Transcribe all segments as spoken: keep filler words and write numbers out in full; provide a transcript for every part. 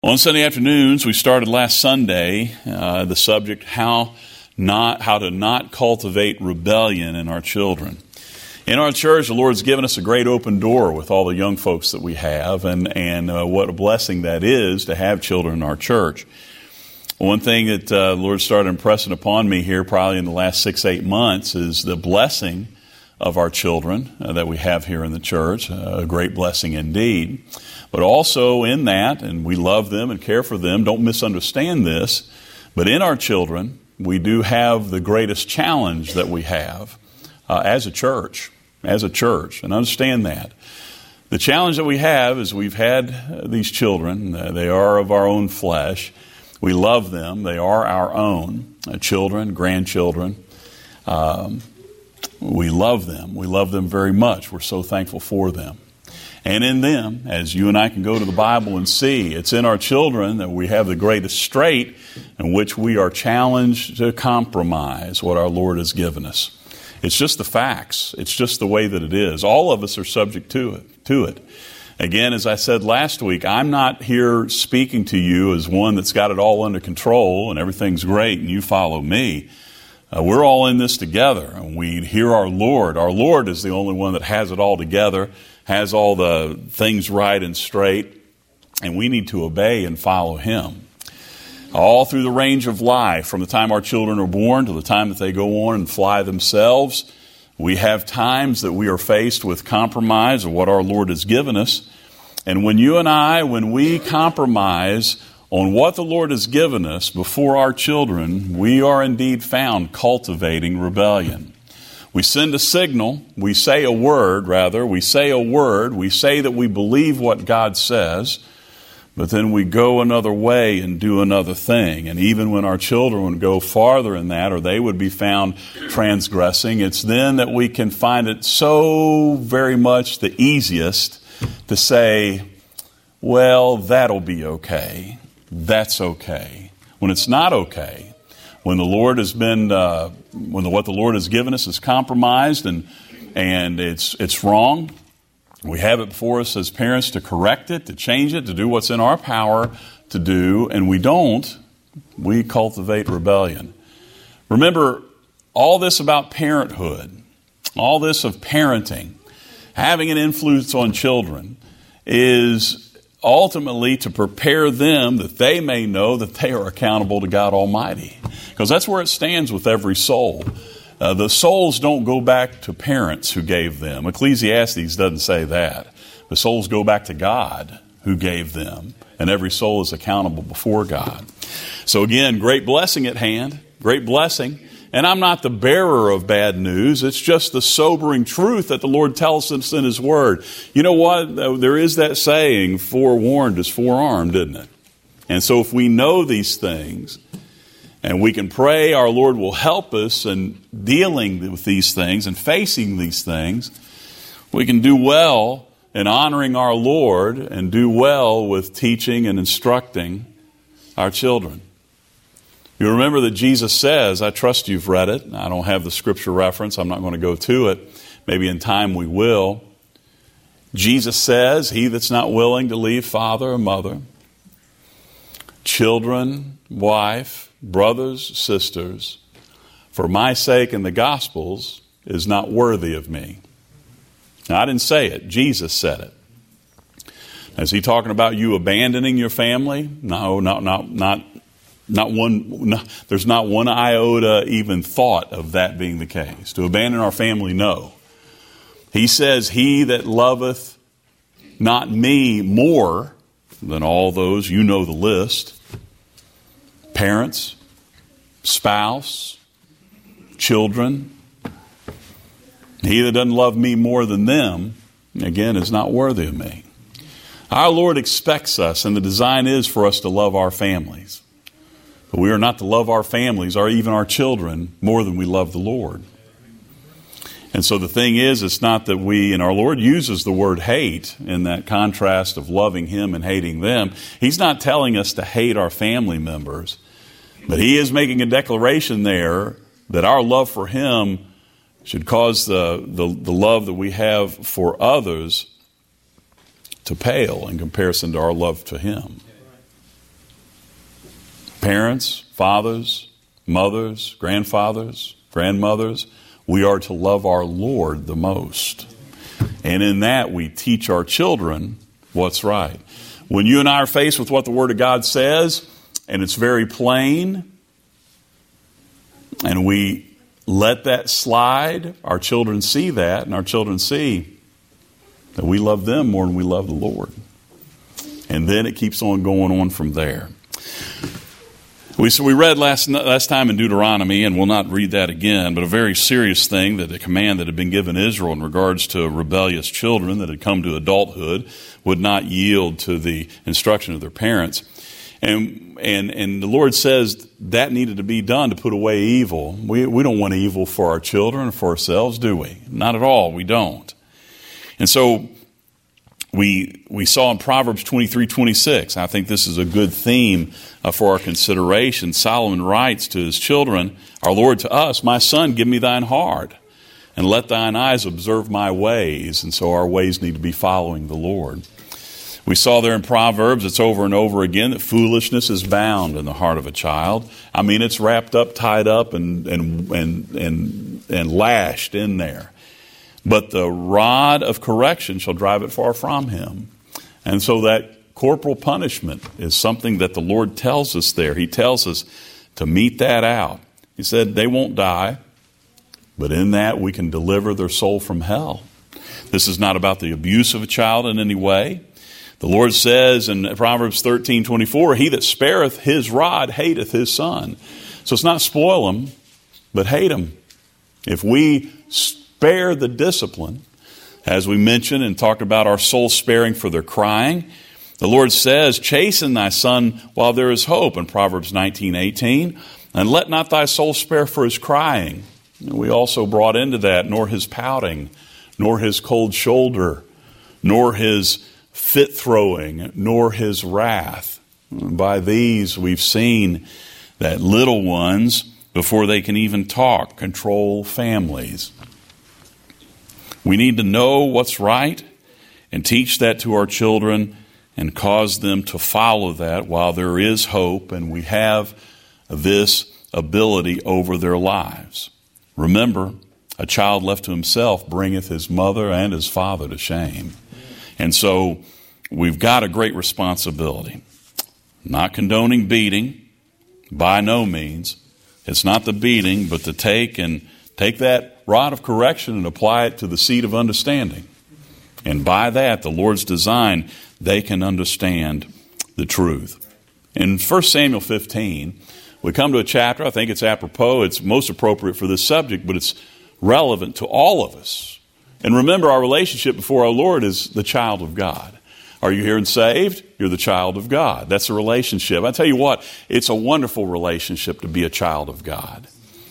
On Sunday afternoons, we started last Sunday uh, the subject how not how to not cultivate rebellion in our children. In our church, the Lord's given us a great open door with all the young folks that we have, and and uh, what a blessing that is to have children in our church. One thing that uh, the Lord started impressing upon me here, probably in the last six eight months, is the blessing of our children uh, that we have here in the church. Uh, a great blessing indeed. But also in that, and we love them and care for them, don't misunderstand this, but in our children, we do have the greatest challenge that we have uh, as a church, as a church, and understand that. The challenge that we have is we've had uh, these children, uh, they are of our own flesh, we love them, they are our own, uh, children, grandchildren, um, we love them, we love them very much, we're so thankful for them. And in them, as you and I can go to the Bible and see, it's in our children that we have the greatest strait in which we are challenged to compromise what our Lord has given us. It's just the facts. It's just the way that it is. All of us are subject to it. To it. Again, as I said last week, I'm not here speaking to you as one that's got it all under control and everything's great and you follow me. Uh, we're all in this together, and we hear our Lord. Our Lord is the only one that has it all together, has all the things right and straight, and we need to obey and follow Him. All through the range of life, from the time our children are born to the time that they go on and fly themselves, we have times that we are faced with compromise of what our Lord has given us. And when you and I, when we compromise on what the Lord has given us before our children, we are indeed found cultivating rebellion. We send a signal, we say a word, rather, we say a word, we say that we believe what God says, but then we go another way and do another thing. And even when our children would go farther in that, or they would be found transgressing, it's then that we can find it so very much the easiest to say, well, that'll be okay. That's okay. When it's not okay, when the Lord has been, uh, when the, what the Lord has given us is compromised and and it's it's wrong, we have it before us as parents to correct it, to change it, to do what's in our power to do, and we don't, we cultivate rebellion. Remember, all this about parenthood, all this of parenting, having an influence on children is ultimately to prepare them that they may know that they are accountable to God Almighty. Because that's where it stands with every soul. Uh, the souls don't go back to parents who gave them. Ecclesiastes doesn't say that. The souls go back to God who gave them. And every soul is accountable before God. So again, great blessing at hand. Great blessing. And I'm not the bearer of bad news. It's just the sobering truth that the Lord tells us in His Word. You know what? There is that saying, forewarned is forearmed, isn't it? And so if we know these things, and we can pray our Lord will help us in dealing with these things and facing these things, we can do well in honoring our Lord and do well with teaching and instructing our children. You remember that Jesus says, I trust you've read it. I don't have the scripture reference. I'm not going to go to it. Maybe in time we will. Jesus says, he that's not willing to leave father or mother, children, wife, brothers, sisters, for my sake and the gospel's, is not worthy of me. Now, I didn't say it. Jesus said it. Is he talking about you abandoning your family? No, not not not. Not one, no, there's not one iota even thought of that being the case. To abandon our family, no. He says, he that loveth not me more than all those, you know the list, parents, spouse, children, he that doesn't love me more than them, again, is not worthy of me. Our Lord expects us, and the design is for us to love our families. But we are not to love our families or even our children more than we love the Lord. And so the thing is, it's not that we, and our Lord uses the word hate in that contrast of loving Him and hating them. He's not telling us to hate our family members, but He is making a declaration there that our love for Him should cause the, the, the love that we have for others to pale in comparison to our love to Him. Parents, fathers, mothers, grandfathers, grandmothers, we are to love our Lord the most. And in that, we teach our children what's right. When you and I are faced with what the Word of God says, and it's very plain, and we let that slide, our children see that, and our children see that we love them more than we love the Lord. And then it keeps on going on from there. We, so we read last last time in Deuteronomy, and we'll not read that again, but a very serious thing, that the command that had been given Israel in regards to rebellious children that had come to adulthood would not yield to the instruction of their parents. And and and the Lord says that needed to be done to put away evil. We we don't want evil for our children or for ourselves, do we? Not at all. We don't. And so we we saw in Proverbs twenty-three twenty-six, I think this is a good theme uh, for our consideration. Solomon writes to his children, our Lord to us, "My son, give me thine heart, and let thine eyes observe my ways." And so our ways need to be following the Lord. We saw there in Proverbs, it's over and over again, that foolishness is bound in the heart of a child. I mean, it's wrapped up, tied up, and and and and, and lashed in there. But the rod of correction shall drive it far from him. And so that corporal punishment is something that the Lord tells us there. He tells us to mete that out. He said they won't die, but in that we can deliver their soul from hell. This is not about the abuse of a child in any way. The Lord says in Proverbs thirteen twenty-four, "He that spareth his rod hateth his son." So it's not spoil him, but hate him. If we spare the discipline, as we mentioned and talked about our soul sparing for their crying, the Lord says, "Chasten thy son while there is hope," in Proverbs nineteen eighteen, "and let not thy soul spare for his crying." And we also brought into that, nor his pouting, nor his cold shoulder, nor his fit throwing, nor his wrath. By these we've seen that little ones, before they can even talk, control families. We need to know what's right and teach that to our children and cause them to follow that while there is hope and we have this ability over their lives. Remember, a child left to himself bringeth his mother and his father to shame. And so we've got a great responsibility. Not condoning beating, by no means. It's not the beating, but to take and take that rod of correction and apply it to the seed of understanding. And by that, the Lord's design, they can understand the truth. In First Samuel fifteen, we come to a chapter, I think it's apropos, it's most appropriate for this subject, but it's relevant to all of us. And remember, our relationship before our Lord is the child of God. Are you here and saved? You're the child of God. That's a relationship. I tell you what, it's a wonderful relationship to be a child of God.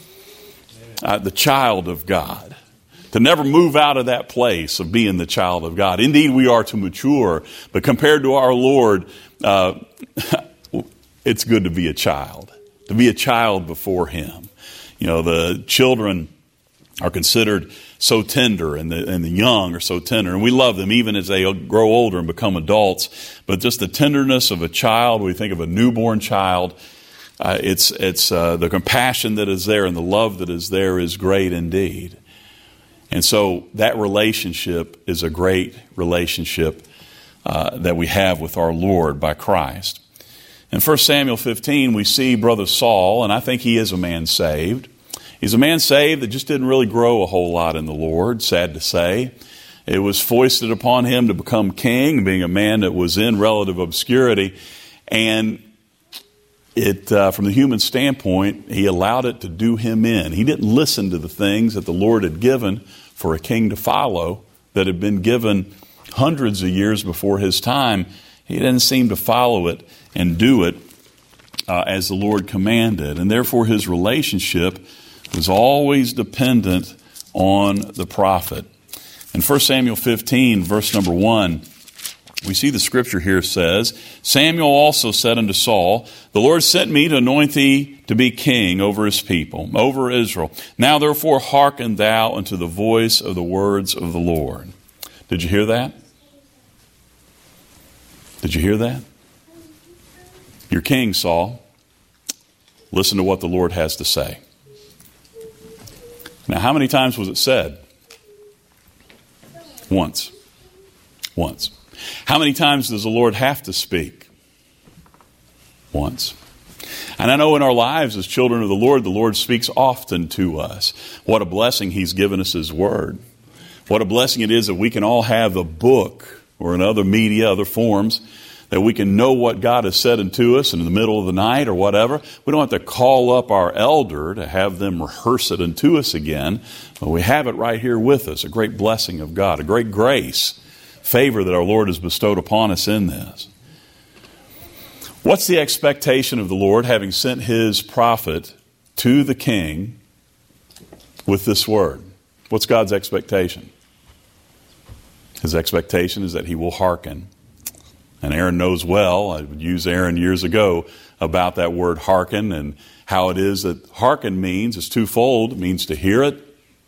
Uh, the child of God. To never move out of that place of being the child of God. Indeed, we are to mature, but compared to our Lord, uh, it's good to be a child. To be a child before Him. You know, the children are considered so tender, and the, and the young are so tender. And we love them even as they grow older and become adults. But just the tenderness of a child, we think of a newborn child, uh, it's it's uh, the compassion that is there and the love that is there is great indeed. And so that relationship is a great relationship uh, that we have with our Lord by Christ. In First Samuel fifteen, we see Brother Saul, and I think he is a man saved. He's a man saved that just didn't really grow a whole lot in the Lord, sad to say. It was foisted upon him to become king, being a man that was in relative obscurity. And it, uh, from the human standpoint, he allowed it to do him in. He didn't listen to the things that the Lord had given for a king to follow that had been given hundreds of years before his time. He didn't seem to follow it and do it uh, as the Lord commanded. And therefore his relationship was always dependent on the prophet. In First Samuel fifteen, verse number one, we see the scripture here says, "Samuel also said unto Saul, The Lord sent me to anoint thee to be king over his people, over Israel. Now therefore hearken thou unto the voice of the words of the Lord." Did you hear that? Did you hear that? You're king, Saul. Listen to what the Lord has to say. Now, how many times was it said? Once. Once. How many times does the Lord have to speak? Once. And I know in our lives as children of the Lord, the Lord speaks often to us. What a blessing He's given us His Word. What a blessing it is that we can all have a book or in other media, other forms, that we can know what God has said unto us in the middle of the night or whatever. We don't have to call up our elder to have them rehearse it unto us again. But we have it right here with us, a great blessing of God, a great grace, favor that our Lord has bestowed upon us in this. What's the expectation of the Lord having sent His prophet to the king with this word? What's God's expectation? His expectation is that he will hearken. And Aaron knows well, I would use Aaron years ago about that word hearken and how it is that hearken means, it's twofold. It means to hear it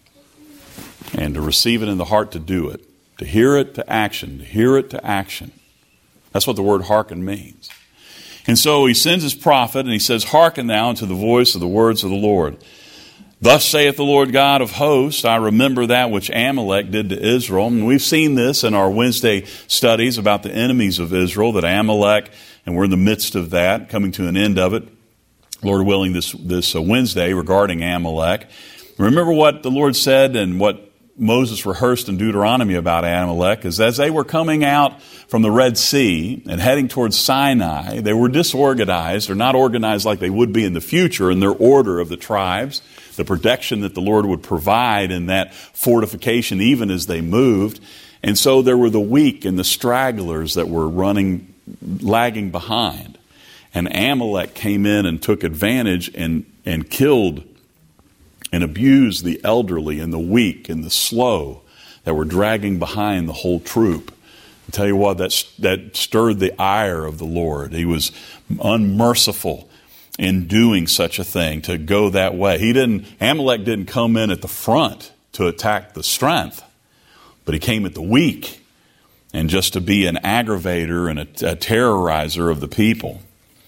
and to receive it in the heart to do it. To hear it to action, to hear it to action. That's what the word hearken means. And so he sends his prophet and he says, hearken now unto the voice of the words of the Lord. Thus saith the Lord God of hosts, I remember that which Amalek did to Israel. And we've seen this in our Wednesday studies about the enemies of Israel, that Amalek, and we're in the midst of that, coming to an end of it, Lord willing, this, this Wednesday regarding Amalek. Remember what the Lord said and what Moses rehearsed in Deuteronomy about Amalek is as they were coming out from the Red Sea and heading towards Sinai, they were disorganized or not organized like they would be in the future in their order of the tribes, the protection that the Lord would provide in that fortification even as they moved. And so there were the weak and the stragglers that were running, lagging behind. And Amalek came in and took advantage and, and killed and abused the elderly and the weak and the slow that were dragging behind the whole troop. I tell you what, that, that stirred the ire of the Lord. He was unmerciful in doing such a thing, to go that way. He didn't, Amalek didn't come in at the front to attack the strength, but he came at the weak and just to be an aggravator and a, a terrorizer of the people.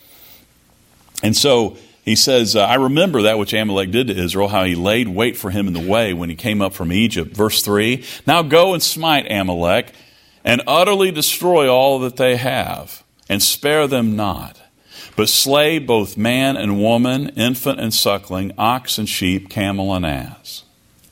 And so he says, I remember that which Amalek did to Israel, how he laid wait for him in the way when he came up from Egypt. Verse three, now go and smite Amalek and utterly destroy all that they have and spare them not, but slay both man and woman, infant and suckling, ox and sheep, camel and ass.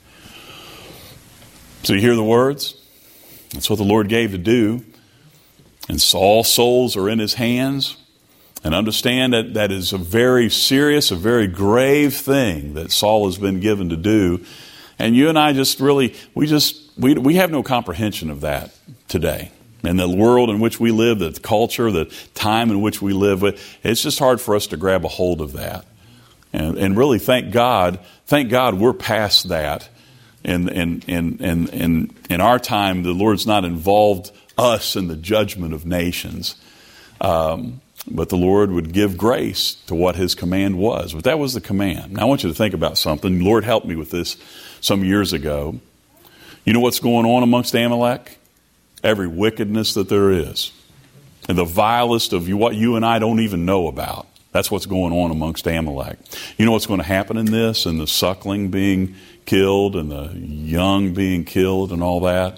So you hear the words? That's what the Lord gave to do. And Saul's souls are in his hands. And understand that that is a very serious, a very grave thing that Saul has been given to do. And you and I just really, we just, we we have no comprehension of that today. And the world in which we live, the culture, the time in which we live, it's just hard for us to grab a hold of that. And, and really thank God, thank God we're past that. And in, in, in, in, in our time, the Lord's not involved us in the judgment of nations. Um, But the Lord would give grace to what His command was. But that was the command. Now I want you to think about something. The Lord helped me with this some years ago. You know what's going on amongst Amalek? Every wickedness that there is. And the vilest of you, what you and I don't even know about. That's what's going on amongst Amalek. You know what's going to happen in this? And the suckling being killed and the young being killed and all that.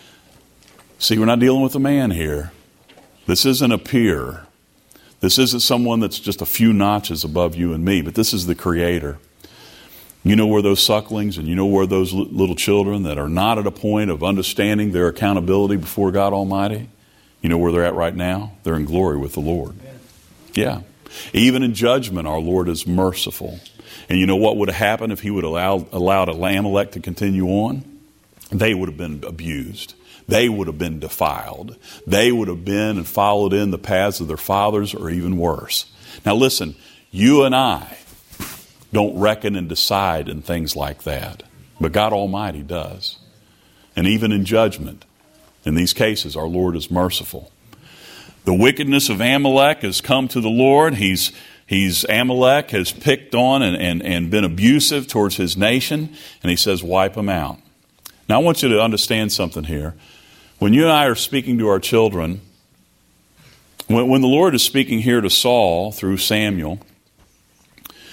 See, we're not dealing with a man here. This isn't a peer. This isn't someone that's just a few notches above you and me, but this is the Creator. You know where those sucklings and you know where those little children that are not at a point of understanding their accountability before God Almighty, you know where they're at right now? They're in glory with the Lord. Yeah. Even in judgment, our Lord is merciful. And you know what would have happened if He would have allowed, allowed Amalek to continue on? They would have been abused. They would have been defiled. They would have been and followed in the paths of their fathers, or even worse. Now listen, you and I don't reckon and decide in things like that. But God Almighty does. And even in judgment, in these cases, our Lord is merciful. The wickedness of Amalek has come to the Lord. He's He's Amalek has picked on and, and, and been abusive towards his nation. And He says, wipe them out. Now I want you to understand something here. When you and I are speaking to our children, when, when the Lord is speaking here to Saul through Samuel,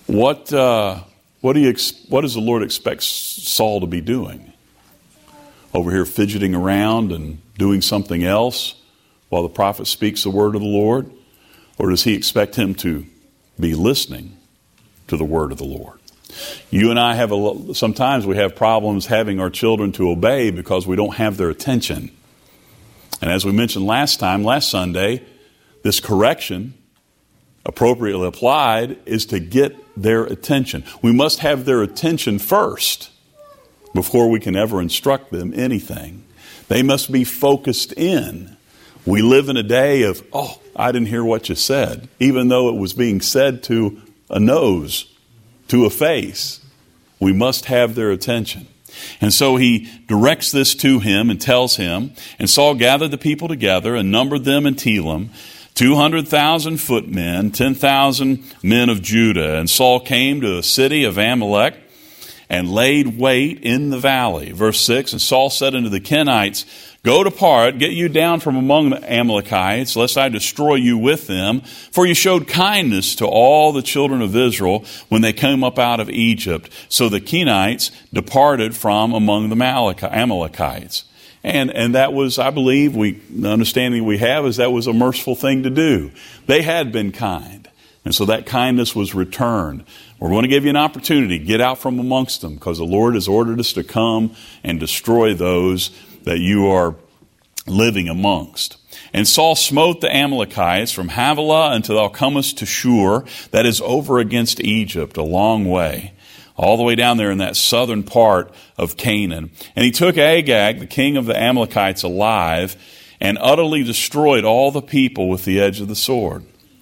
What uh, what do you ex- what does the Lord expect Saul to be doing? Over here fidgeting around and doing something else while the prophet speaks the word of the Lord? Or does he expect him to be listening to the word of the Lord? You and I have a, sometimes we have problems having our children to obey because we don't have their attention. And as we mentioned last time, last Sunday, this correction, appropriately applied, is to get their attention. We must have their attention first before we can ever instruct them anything. They must be focused in. We live in a day of, oh, I didn't hear what you said, even though it was being said to a nose, to a face. We must have their attention. And so he directs this to him and tells him, and Saul gathered the people together and numbered them in Telem, two hundred thousand footmen, ten thousand men of Judah. And Saul came to a city of Amalek and laid wait in the valley. Verse six, and Saul said unto the Kenites, go depart, get you down from among the Amalekites, lest I destroy you with them. For you showed kindness to all the children of Israel when they came up out of Egypt. So the Kenites departed from among the Amalekites. And, and that was, I believe, we, the understanding we have is that was a merciful thing to do. They had been kind. And so that kindness was returned. We're going to give you an opportunity. Get out from amongst them, because the Lord has ordered us to come and destroy those that you are living amongst. And Saul smote the Amalekites from Havilah until thou comest to Shur, that is over against Egypt, a long way, all the way down there in that southern part of Canaan. And he took Agag, the king of the Amalekites, alive, and utterly destroyed all the people with the edge of the sword.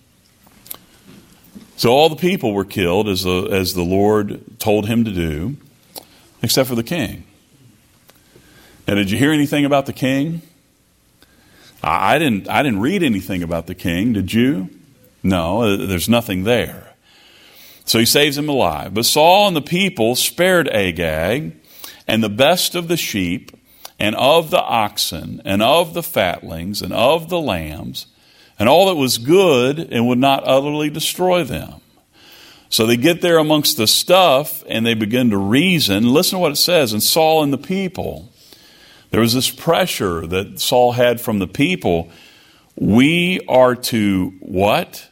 So all the people were killed as the, as the Lord told him to do, except for the king. Now, did you hear anything about the king? I didn't, I didn't read anything about the king. Did you? No, there's nothing there. So he saves him alive. But Saul and the people spared Agag and the best of the sheep and of the oxen and of the fatlings and of the lambs and all that was good, and would not utterly destroy them. So they get there amongst the stuff and they begin to reason. Listen to what it says. And Saul and the people, there was this pressure that Saul had from the people. We are to what?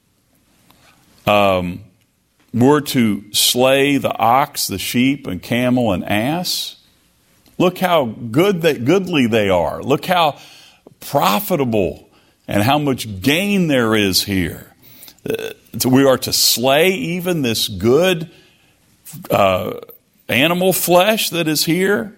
Um, we're to slay the ox, the sheep, and camel and ass. Look how good that goodly they are. Look how profitable and how much gain there is here. Uh, we are to slay even this good uh, animal flesh that is here.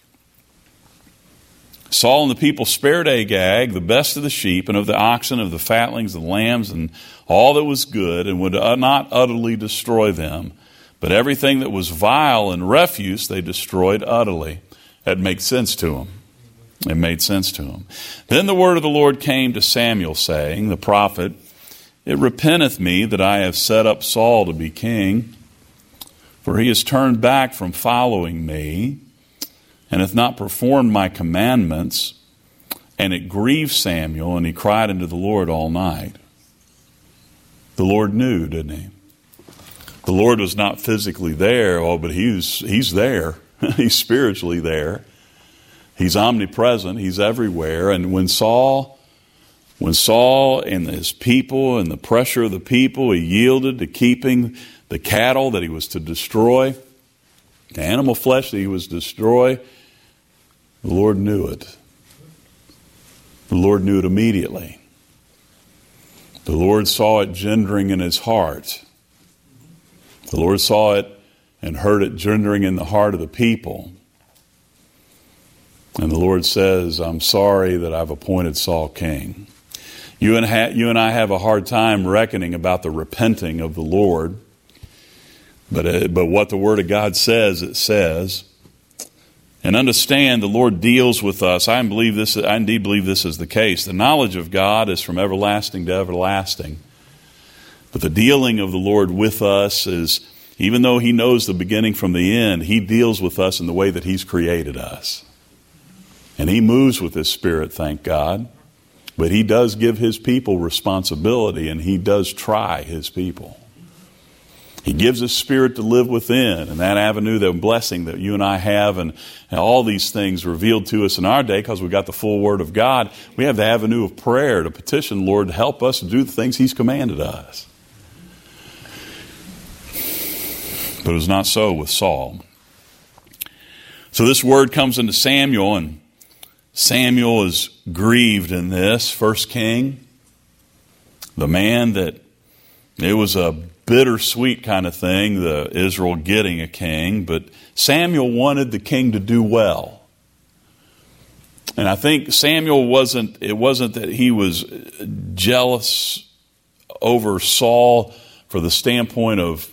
Saul and the people spared Agag, the best of the sheep, and of the oxen, of the fatlings, the lambs, and all that was good, and would not utterly destroy them. But everything that was vile and refuse they destroyed utterly. That makes sense to them. It made sense to him. Then the word of the Lord came to Samuel, saying, the prophet, it repenteth me that I have set up Saul to be king, for he has turned back from following me, and hath not performed my commandments. And it grieved Samuel, and he cried unto the Lord all night. The Lord knew, didn't he? The Lord was not physically there, oh, but he's, he's there. He's spiritually there. He's omnipresent. He's everywhere. And when Saul, when Saul and his people and the pressure of the people, he yielded to keeping the cattle that he was to destroy, the animal flesh that he was to destroy, the Lord knew it. The Lord knew it immediately. The Lord saw it gendering in his heart. The Lord saw it and heard it gendering in the heart of the people. And the Lord says, I'm sorry that I've appointed Saul king. You and, ha- you and I have a hard time reckoning about the repenting of the Lord. But, uh, but what the Word of God says, it says. And understand, the Lord deals with us. I believe this. I indeed believe this is the case. The knowledge of God is from everlasting to everlasting. But the dealing of the Lord with us is, even though He knows the beginning from the end, He deals with us in the way that He's created us. And He moves with His Spirit, thank God. But He does give His people responsibility, and He does try His people. He gives His Spirit to live within, and that avenue, that blessing that you and I have, and, and all these things revealed to us in our day because we've got the full Word of God. We have the avenue of prayer to petition the Lord to help us to do the things He's commanded us. But it was not so with Saul. So this word comes into Samuel, and Samuel is grieved in this. First king, the man that it was a bittersweet kind of thing, the Israel getting a king, but Samuel wanted the king to do well. And I think Samuel wasn't, it wasn't that he was jealous over Saul for the standpoint of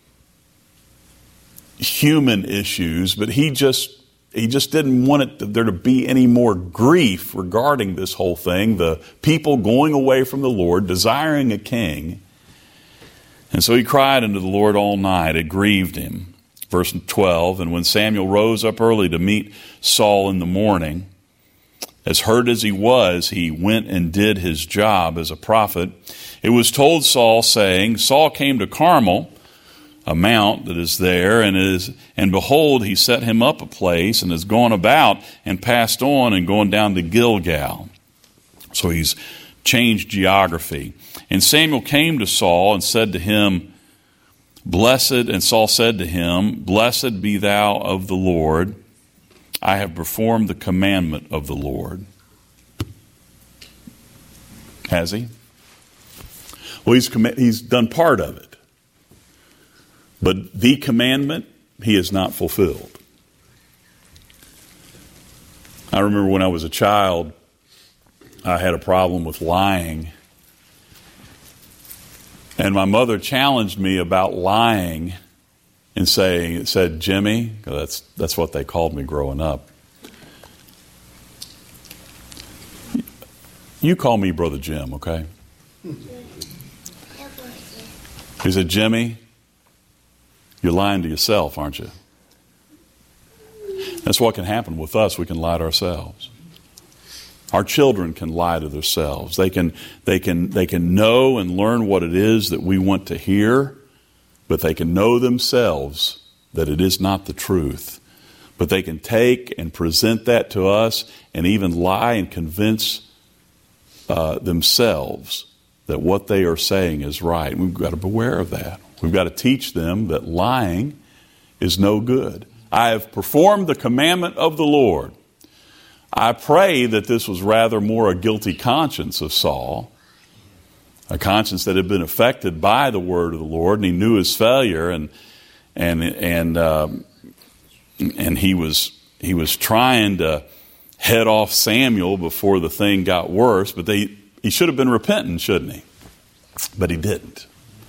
human issues, but he just he just didn't want it to, there to be any more grief regarding this whole thing, the people going away from the Lord, desiring a king. And so he cried unto the Lord all night. It grieved him. Verse twelve, and when Samuel rose up early to meet Saul in the morning, as hurt as he was, he went and did his job as a prophet. It was told Saul, saying, Saul came to Carmel, a mount that is there, and is and behold, he set him up a place, and has gone about and passed on and gone down to Gilgal. So he's changed geography. And Samuel came to Saul and said to him, Blessed, and Saul said to him, Blessed be thou of the Lord. I have performed the commandment of the Lord. Has he? Well, he's, he's done part of it. But the commandment, he has not fulfilled. I remember when I was a child, I had a problem with lying. And my mother challenged me about lying and saying, said, Jimmy, that's, that's what they called me growing up. You call me Brother Jim, okay? He said, Jimmy, you're lying to yourself, aren't you? That's what can happen with us. We can lie to ourselves. Our children can lie to themselves. They can, they can, they can know and learn what it is that we want to hear, but they can know themselves that it is not the truth. But they can take and present that to us and even lie and convince uh, themselves that what they are saying is right. We've got to beware of that. We've got to teach them that lying is no good. I have performed the commandment of the Lord. I pray that this was rather more a guilty conscience of Saul, a conscience that had been affected by the word of the Lord, and he knew his failure, and and and um, and he was he was trying to head off Samuel before the thing got worse. But they he should have been repentant, shouldn't he? But he didn't.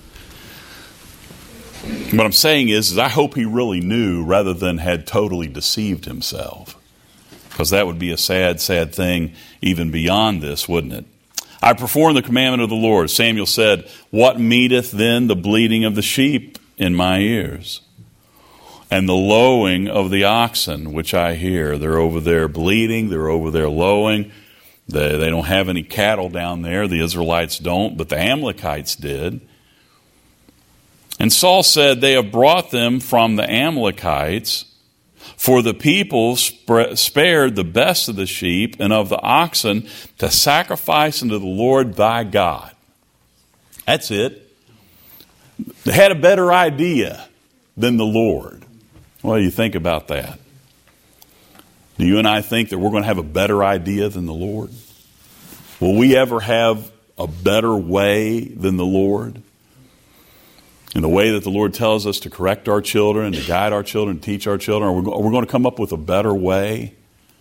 What I'm saying is, is I hope he really knew rather than had totally deceived himself. Because that would be a sad, sad thing even beyond this, wouldn't it? I perform the commandment of the Lord. Samuel said, What meeteth then the bleating of the sheep in my ears? And the lowing of the oxen, which I hear. They're over there bleating. They're over there lowing. They, they don't have any cattle down there. The Israelites don't, but the Amalekites did. And Saul said, They have brought them from the Amalekites, for the people sp- spared the best of the sheep and of the oxen to sacrifice unto the Lord thy God. That's it. They had a better idea than the Lord. What do you think about that? Do you and I think that we're going to have a better idea than the Lord? Will we ever have a better way than the Lord? In the way that the Lord tells us to correct our children, to guide our children, to teach our children, are we, are we going to come up with a better way?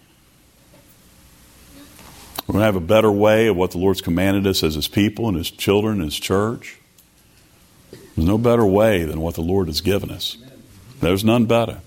We're going to have a better way of what the Lord's commanded us as His people and His children, His church. There's no better way than what the Lord has given us. There's none better.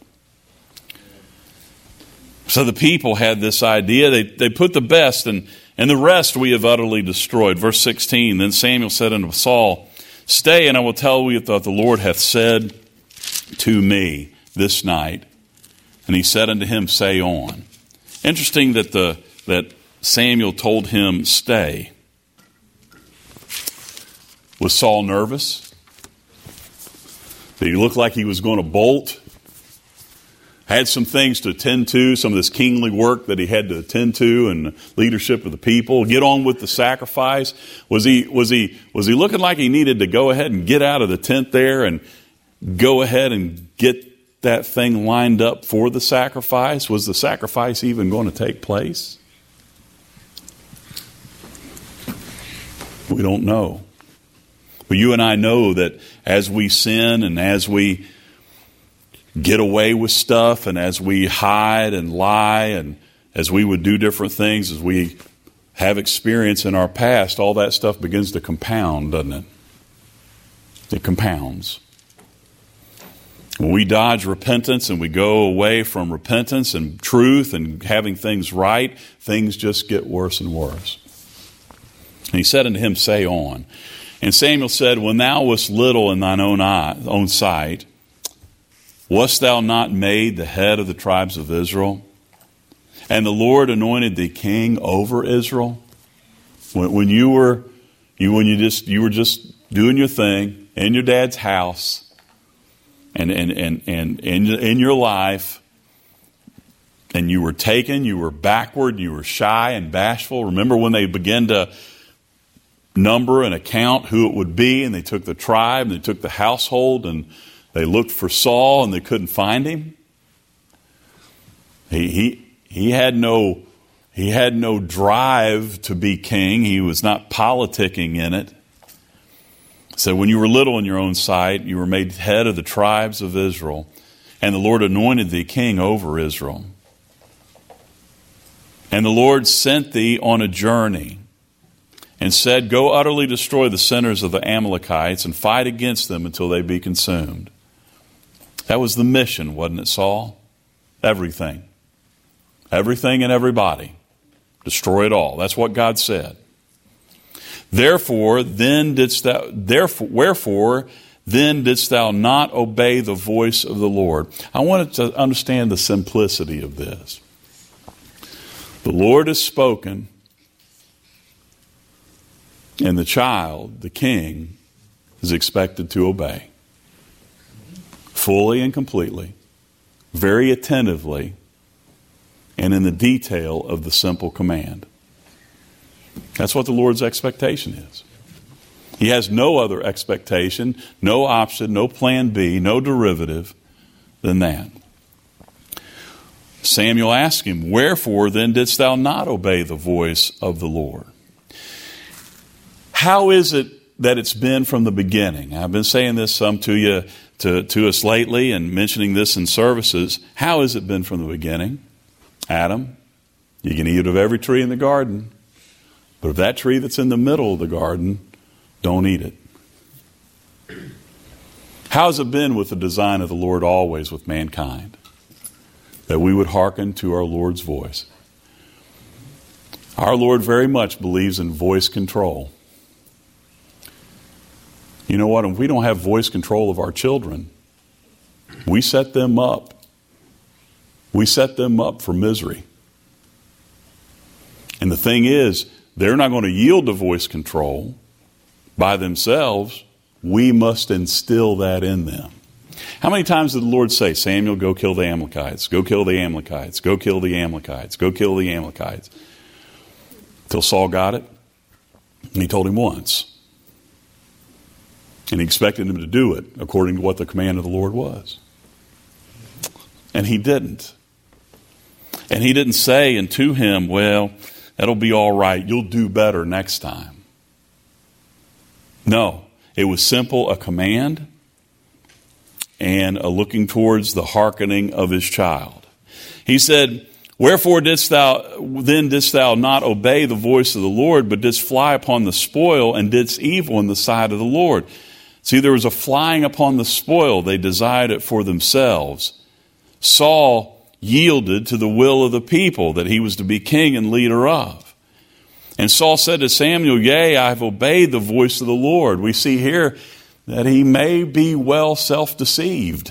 So the people had this idea. They, they put the best, and, and the rest we have utterly destroyed. Verse sixteen, Then Samuel said unto Saul, Stay, and I will tell you what the Lord hath said to me this night. And he said unto him, Say on. Interesting that the that Samuel told him, Stay. Was Saul nervous? Did he look like he was going to bolt? Had some things to attend to, some of this kingly work that he had to attend to, and the leadership of the people. Get on with the sacrifice. Was he was he was he looking like he needed to go ahead and get out of the tent there and go ahead and get that thing lined up for the sacrifice? Was the sacrifice even going to take place? We don't know. But you and I know that as we sin and as we get away with stuff and as we hide and lie and as we would do different things, as we have experience in our past, all that stuff begins to compound, doesn't it? It compounds. When we dodge repentance and we go away from repentance and truth and having things right, things just get worse and worse. And he said unto him, say on. And Samuel said, when thou wast little in thine own eye, own sight, wast thou not made the head of the tribes of Israel? And the Lord anointed thee king over Israel? When, when you were you when you just you were just doing your thing in your dad's house and and and, and in, in your life, and you were taken, you were backward, you were shy and bashful. Remember when they began to number and account who it would be, and they took the tribe and they took the household and they looked for Saul and they couldn't find him? He he he had no he had no drive to be king. He was not politicking in it. So when you were little in your own sight, you were made head of the tribes of Israel, and the Lord anointed thee king over Israel. And the Lord sent thee on a journey and said, go utterly destroy the sinners of the Amalekites and fight against them until they be consumed. That was the mission, wasn't it, Saul? Everything. Everything and everybody. Destroy it all. That's what God said. Therefore, then didst thou, therefore, wherefore, then didst thou not obey the voice of the Lord? I wanted to understand the simplicity of this. The Lord has spoken, and the child, the king, is expected to obey. Fully and completely, very attentively, and in the detail of the simple command. That's what the Lord's expectation is. He has no other expectation, no option, no plan B, no derivative than that. Samuel asked him, wherefore then didst thou not obey the voice of the Lord? How is it that it's been from the beginning? I've been saying this some to you, to, to us lately, and mentioning this in services. How has it been from the beginning? Adam, you can eat of every tree in the garden, but of that tree that's in the middle of the garden, don't eat it. How has it been with the design of the Lord always with mankind? That we would hearken to our Lord's voice. Our Lord very much believes in voice control. You know what? If we don't have voice control of our children, we set them up. We set them up for misery. And the thing is, they're not going to yield to voice control by themselves. We must instill that in them. How many times did the Lord say, Samuel, go kill the Amalekites, go kill the Amalekites, go kill the Amalekites, go kill the Amalekites? Till Saul got it. And he told him once. And he expected him to do it according to what the command of the Lord was. And he didn't. And he didn't say unto him, well, that'll be all right. You'll do better next time. No, it was simple, a command and a looking towards the hearkening of his child. He said, wherefore didst thou, then didst thou not obey the voice of the Lord, but didst fly upon the spoil and didst evil in the sight of the Lord? See, there was a flying upon the spoil. They desired it for themselves. Saul yielded to the will of the people that he was to be king and leader of. And Saul said to Samuel, yea, I have obeyed the voice of the Lord. We see here that he may be well self-deceived.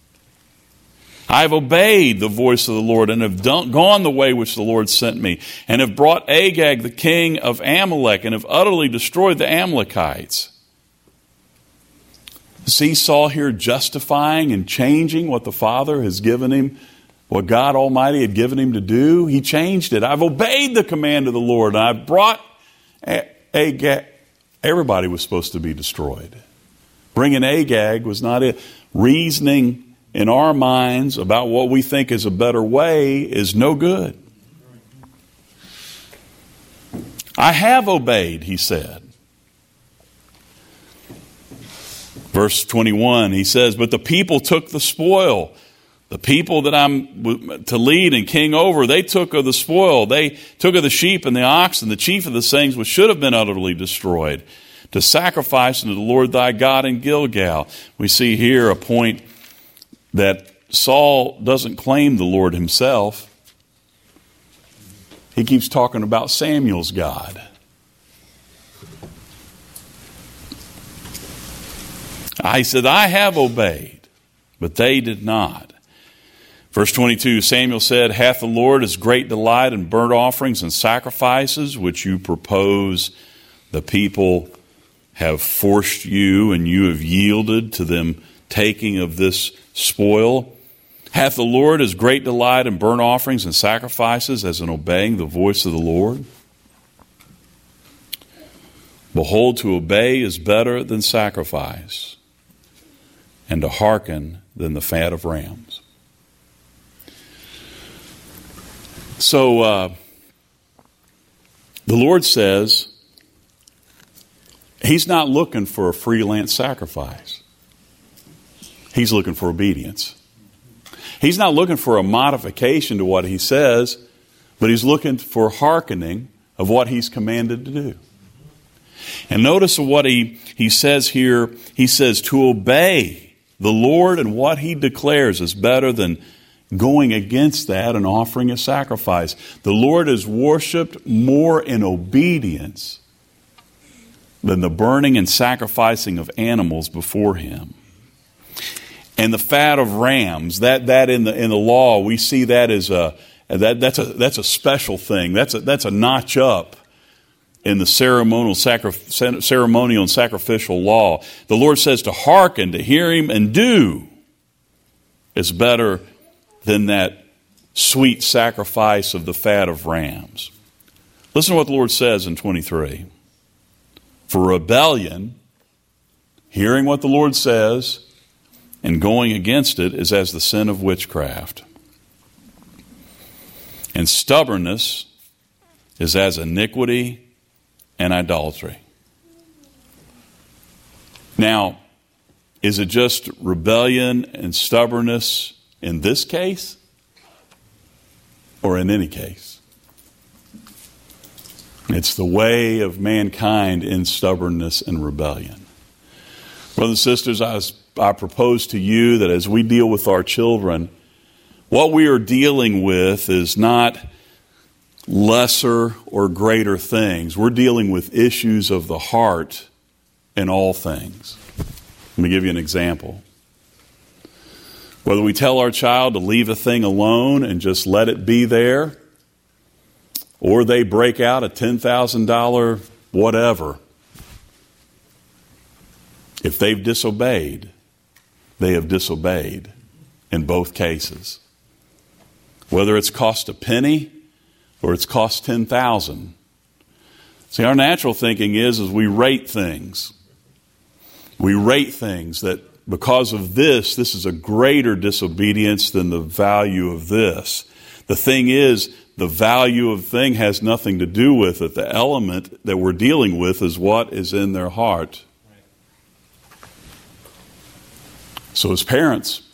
I have obeyed the voice of the Lord and have done, gone the way which the Lord sent me, and have brought Agag, the king of Amalek, and have utterly destroyed the Amalekites. See Saul here justifying and changing what the Father has given him, what God Almighty had given him to do. He changed it. I've obeyed the command of the Lord, and I've brought Agag. Everybody was supposed to be destroyed. Bringing Agag was not it. Reasoning in our minds about what we think is a better way is no good. I have obeyed, he said. Verse twenty-one, he says, but the people took the spoil. The people that I'm to lead and king over, they took of the spoil. They took of the sheep and the oxen, the chief of the things which should have been utterly destroyed, to sacrifice unto the Lord thy God in Gilgal. We see here a point that Saul doesn't claim the Lord himself. He keeps talking about Samuel's God. I said, I have obeyed, but they did not. Verse twenty-two, Samuel said, hath the Lord his great delight in burnt offerings and sacrifices, which you propose? The people have forced you, and you have yielded to them taking of this spoil. Hath the Lord his great delight in burnt offerings and sacrifices, as in obeying the voice of the Lord? Behold, to obey is better than sacrifice, and to hearken than the fat of rams. So uh, the Lord says he's not looking for a freelance sacrifice. He's looking for obedience. He's not looking for a modification to what he says, but he's looking for hearkening of what he's commanded to do. And notice what he, he says here. He says to obey the Lord and what he declares is better than going against that and offering a sacrifice. The Lord is worshiped more in obedience than the burning and sacrificing of animals before him. And the fat of rams, that that in the in the law, we see that as a that that's a that's a special thing. That's a that's a notch up in the ceremonial sacri- ceremonial and sacrificial law. The Lord says to hearken, to hear him and do is better than that sweet sacrifice of the fat of rams. Listen to what the Lord says in twenty-three. For rebellion, hearing what the Lord says and going against it, is as the sin of witchcraft. And stubbornness is as iniquity and idolatry. Now, is it just rebellion and stubbornness in this case, or in any case? It's the way of mankind in stubbornness and rebellion. Brothers and sisters, I, was, I propose to you that as we deal with our children, what we are dealing with is not lesser or greater things. We're dealing with issues of the heart in all things. Let me give you an example. Whether we tell our child to leave a thing alone and just let it be there, or they break out a ten thousand dollars whatever, if they've disobeyed, they have disobeyed in both cases. Whether it's cost a penny or it's cost ten thousand dollars. See, our natural thinking is, is we rate things. We rate things that because of this, this is a greater disobedience than the value of this. The thing is, the value of the thing has nothing to do with it. The element that we're dealing with is what is in their heart. So as parents,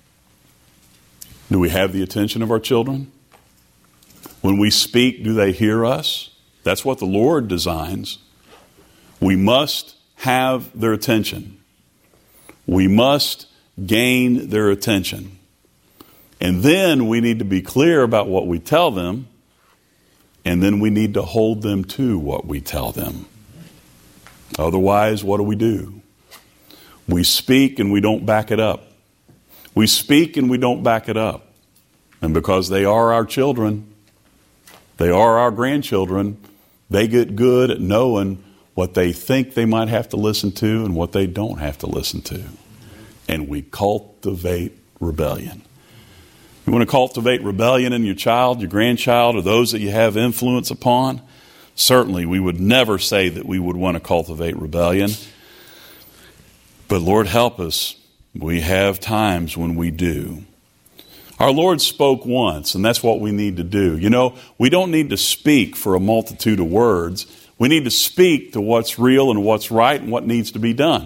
do we have the attention of our children? When we speak, do they hear us? That's what the Lord designs. We must have their attention. We must gain their attention. And then we need to be clear about what we tell them, and then we need to hold them to what we tell them. Otherwise, what do we do? We speak and we don't back it up. We speak and we don't back it up. And because they are our children, they are our grandchildren, they get good at knowing what they think they might have to listen to and what they don't have to listen to. And we cultivate rebellion. You want to cultivate rebellion in your child, your grandchild, or those that you have influence upon? Certainly, we would never say that we would want to cultivate rebellion. But Lord, help us. We have times when we do. Our Lord spoke once, and that's what we need to do. You know, we don't need to speak for a multitude of words. We need to speak to what's real and what's right and what needs to be done.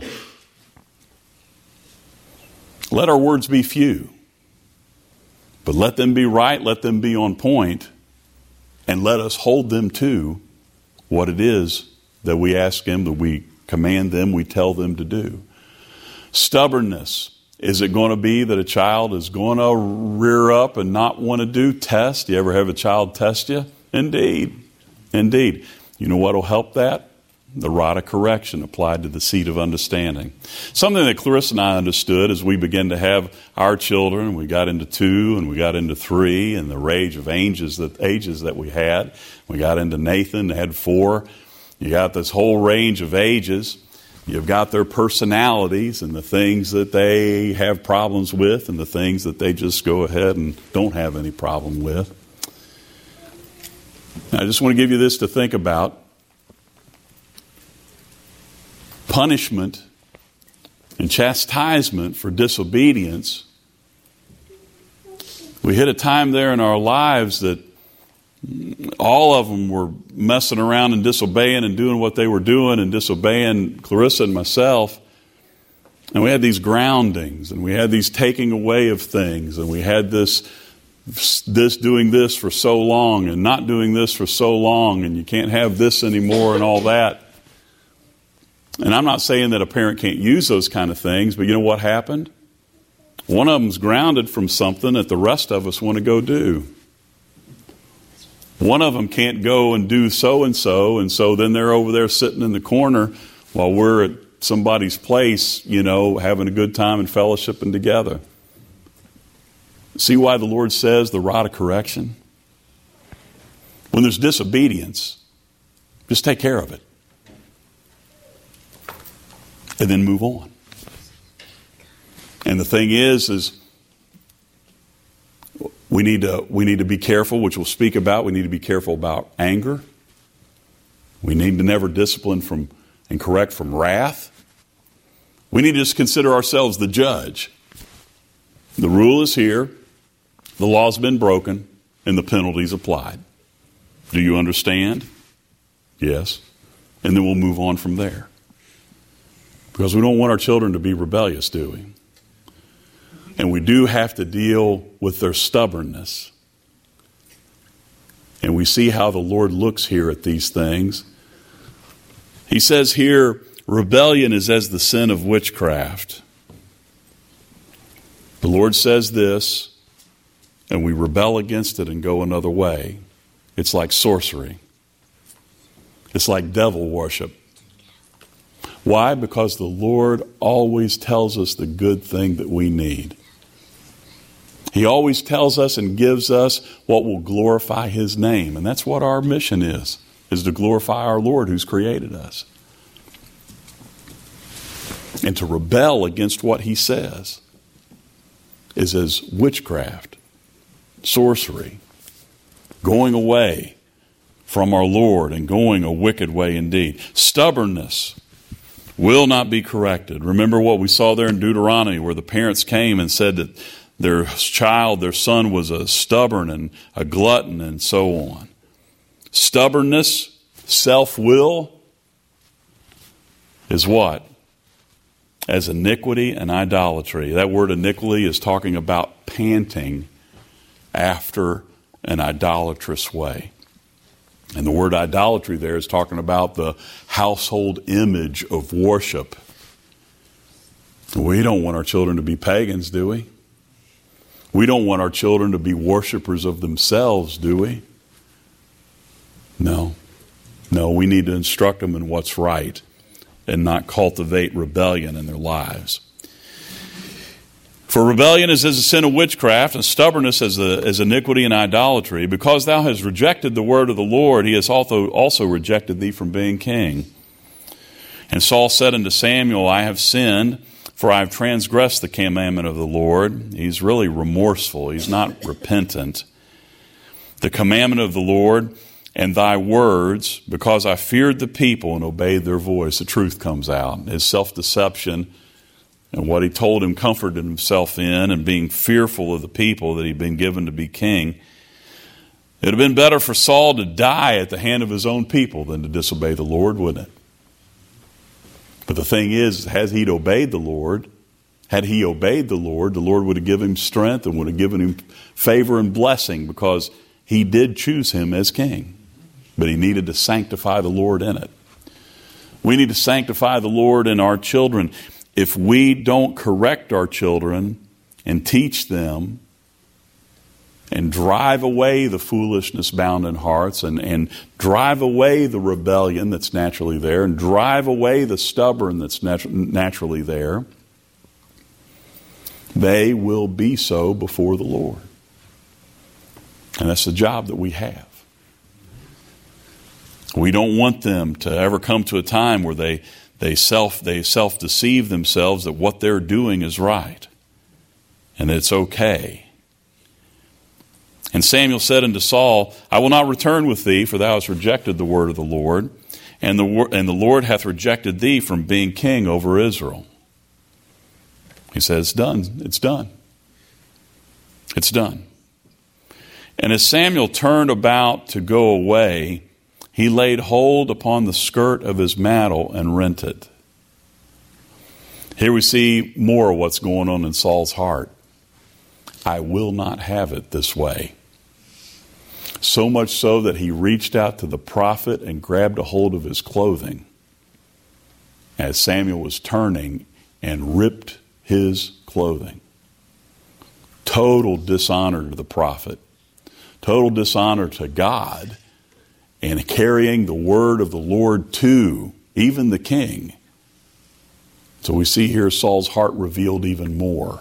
Let our words be few, but let them be right, let them be on point, and let us hold them to what it is that we ask them, that we command them, we tell them to do. Stubbornness. Is it going to be that a child is going to rear up and not want to do test? You ever have a child test you? Indeed. Indeed. You know what will help that? The rod of correction applied to the seed of understanding. Something that Clarissa and I understood as we began to have our children. We got into two and we got into three and the range of ages that, ages that we had. We got into Nathan, had four. You got this whole range of ages. You've got their personalities and the things that they have problems with and the things that they just go ahead and don't have any problem with. Now, I just want to give you this to think about. Punishment and chastisement for disobedience. We hit a time there in our lives that all of them were messing around and disobeying and doing what they were doing and disobeying Clarissa and myself. And we had these groundings and we had these taking away of things and we had this this doing this for so long and not doing this for so long and you can't have this anymore and all that. And I'm not saying that a parent can't use those kind of things, but you know what happened? One of them's grounded from something that the rest of us want to go do. One of them can't go and do so-and-so, and so then they're over there sitting in the corner while we're at somebody's place, you know, having a good time and fellowshipping together. See why the Lord says the rod of correction? When there's disobedience, just take care of it. And then move on. And the thing is, is we need to we need to be careful, which we'll speak about. We need to be careful about anger. We need to never discipline from and correct from wrath. We need to just consider ourselves the judge. The rule is here, the law's been broken, and the penalty's applied. Do you understand? Yes. And then we'll move on from there. Because we don't want our children to be rebellious, do we? And we do have to deal with their stubbornness. And we see how the Lord looks here at these things. He says here, rebellion is as the sin of witchcraft. The Lord says this, and we rebel against it and go another way. It's like sorcery. It's like devil worship. Why? Because the Lord always tells us the good thing that we need. He always tells us and gives us what will glorify His name. And that's what our mission is, is to glorify our Lord who's created us. And to rebel against what He says is as witchcraft, sorcery, going away from our Lord and going a wicked way indeed. Stubbornness will not be corrected. Remember what we saw there in Deuteronomy where the parents came and said that their child, their son was a stubborn and a glutton and so on. Stubbornness, self-will is what? As iniquity and idolatry. That word iniquity is talking about panting after an idolatrous way. And the word idolatry there is talking about the household image of worship. We don't want our children to be pagans, do we? We don't want our children to be worshipers of themselves, do we? No. No, we need to instruct them in what's right and not cultivate rebellion in their lives. For rebellion is as a sin of witchcraft, and stubbornness as, a, as iniquity and idolatry. Because thou hast rejected the word of the Lord, He has also, also rejected thee from being king. And Saul said unto Samuel, I have sinned, for I have transgressed the commandment of the Lord. He's really remorseful. He's not repentant. The commandment of the Lord and thy words, because I feared the people and obeyed their voice. The truth comes out. His self-deception and what he told him, comforted himself in, and being fearful of the people that he'd been given to be king. It would have been better for Saul to die at the hand of his own people than to disobey the Lord, wouldn't it? But the thing is, had he obeyed the Lord, had he obeyed the Lord, the Lord would have given him strength and would have given him favor and blessing, because he did choose him as king. But he needed to sanctify the Lord in it. We need to sanctify the Lord in our children. If we don't correct our children and teach them and drive away the foolishness bound in hearts, and, and drive away the rebellion that's naturally there, and drive away the stubborn that's natu- naturally there, they will be so before the Lord. And that's the job that we have. We don't want them to ever come to a time where they, they, self, they self-deceive themselves that what they're doing is right and that it's okay. And Samuel said unto Saul, I will not return with thee, for thou hast rejected the word of the Lord, and the, and the Lord hath rejected thee from being king over Israel. He said, it's done. It's done. It's done. And as Samuel turned about to go away, he laid hold upon the skirt of his mantle and rent it. Here we see more of what's going on in Saul's heart. I will not have it this way. So much so that he reached out to the prophet and grabbed a hold of his clothing as Samuel was turning and ripped his clothing. Total dishonor to the prophet. Total dishonor to God, and carrying the word of the Lord to even the king. So we see here Saul's heart revealed even more.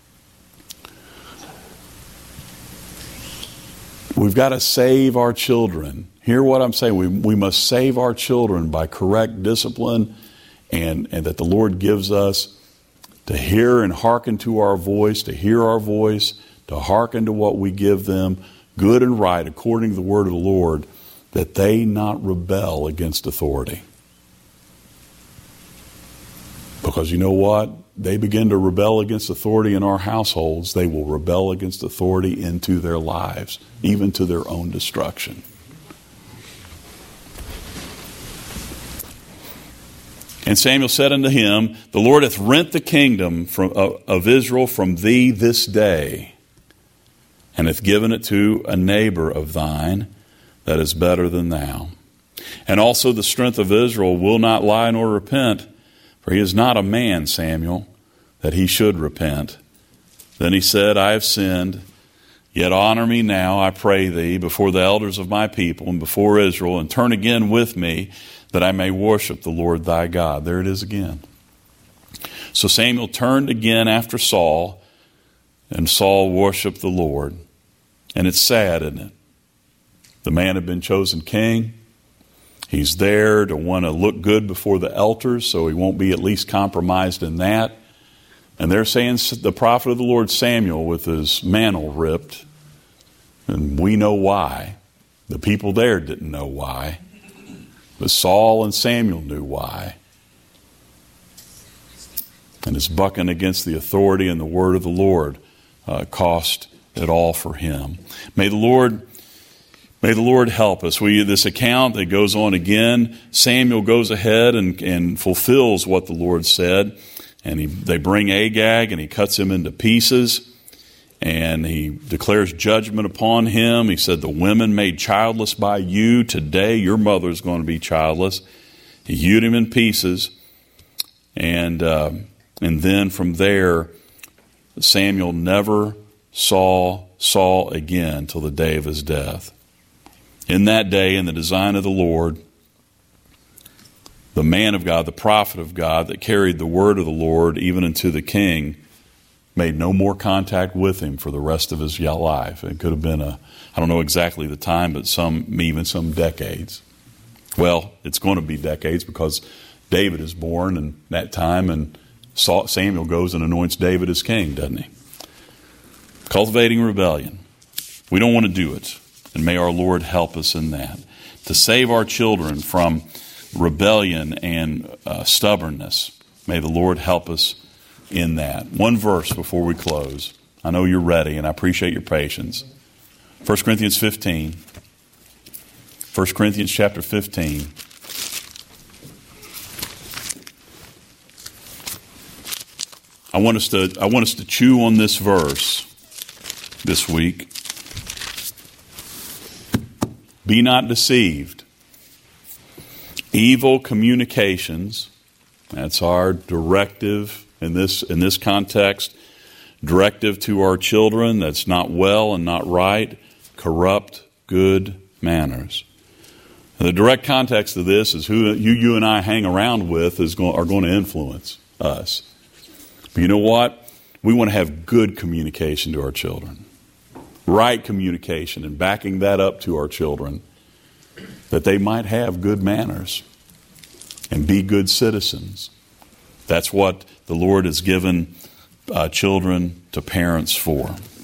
We've got to save our children. Hear what I'm saying. We, we must save our children by correct discipline, and, and that the Lord gives us to hear and hearken to our voice, to hear our voice, to hearken to what we give them, good and right, according to the word of the Lord, that they not rebel against authority. Because you know what? They begin to rebel against authority in our households, they will rebel against authority into their lives, even to their own destruction. And Samuel said unto him, the Lord hath rent the kingdom from, uh, of Israel from thee this day, and hath given it to a neighbor of thine that is better than thou. And also the strength of Israel will not lie nor repent, for he is not a man, Samuel, that he should repent. Then he said, I have sinned, yet honor me now, I pray thee, before the elders of my people and before Israel, and turn again with me, that I may worship the Lord thy God. There it is again. So Samuel turned again after Saul, and Saul worshiped the Lord. And it's sad, isn't it? The man had been chosen king. He's there to want to look good before the elders, so he won't be at least compromised in that. And they're saying the prophet of the Lord Samuel with his mantle ripped. And we know why. The people there didn't know why. But Saul and Samuel knew why. And his bucking against the authority and the word of the Lord uh, cost it all for him. May the Lord May the Lord help us. We this account that goes on again, Samuel goes ahead and, and fulfills what the Lord said. And he, they bring Agag and he cuts him into pieces. And he declares judgment upon him. He said, the women made childless by you, today your mother is going to be childless. He hewed him in pieces. And, uh, and then from there, Samuel never saw Saul again till the day of his death. In that day, in the design of the Lord, the man of God, the prophet of God that carried the word of the Lord even unto the king, made no more contact with him for the rest of his life. It could have been a, I don't know exactly the time, but some, even some decades. Well, it's going to be decades because David is born in that time, and Samuel goes and anoints David as king, doesn't he? Cultivating rebellion. We don't want to do it, and may our Lord help us in that. To save our children from rebellion and uh, stubbornness, may the Lord help us in that. One verse before we close. I know you're ready, and I appreciate your patience. First Corinthians fifteen. First Corinthians chapter fifteen. I want us to I want us to chew on this verse this week. Be not deceived. Evil communications, that's our directive in this in this context, directive to our children that's not well and not right, corrupt good manners. And the direct context of this is who you, you and I hang around with is going, are going to influence us. But you know what? We want to have good communication to our children. Right communication, and backing that up to our children, that they might have good manners and be good citizens. That's what the Lord has given uh, children to parents for.